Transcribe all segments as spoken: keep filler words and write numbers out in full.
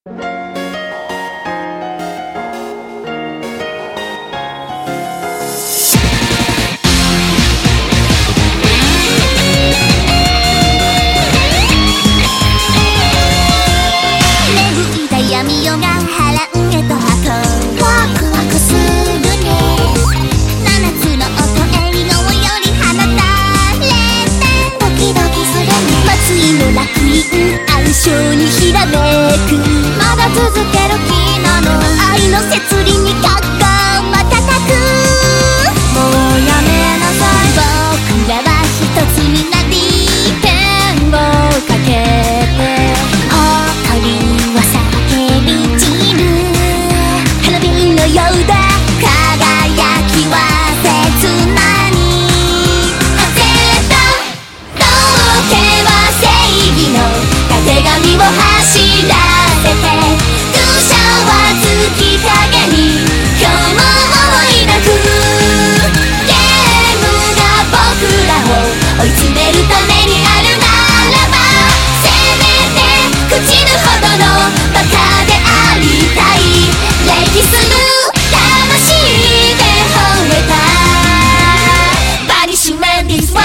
いた闇夜が波乱へと運ぶワクワクするね。七つの音エリゴより放たれてドキドキするね。松井の楽園暗礁にひらめくまだ続ける気なの。愛の摂理にかっこ瞬くもうやめなさい。僕らは一つになりペンをかけて誇りは叫び散る花火のようだ輝きは切なに風と道化は正義のたてがみを走らせて空車は月影に今日も思い泣くゲームが僕らを追い詰めるためにあるならばせめて朽ちるほどのバカでありたい歴史の魂で惚れたバニッシュメンティスは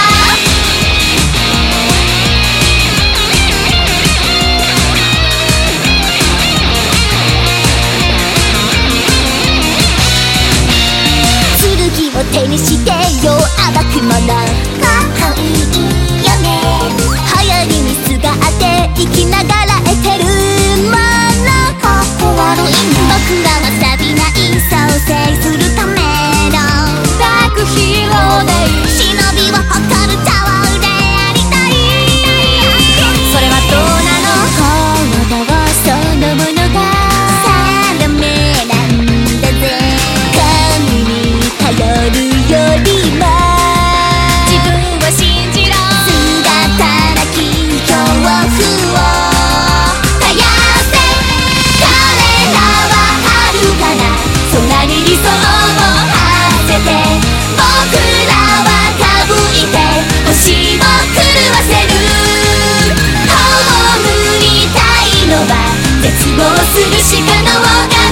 剣を手にして世を暴くものかっこいいよね。流行りにすがって生きながら得てるものかっこ悪いね。僕らは錆びない差を制するためのダークヒーローで忍びを誇るタワーでありたい。それはどうなの行動そのものが定めなんだぜ。神に頼るよりも自分を信じろ。姿なき恐怖を絶やせ彼らは遥かな空に理想を馳せて僕らはかぶいて星を狂わせる。葬りたいのは絶望する鹿の尾が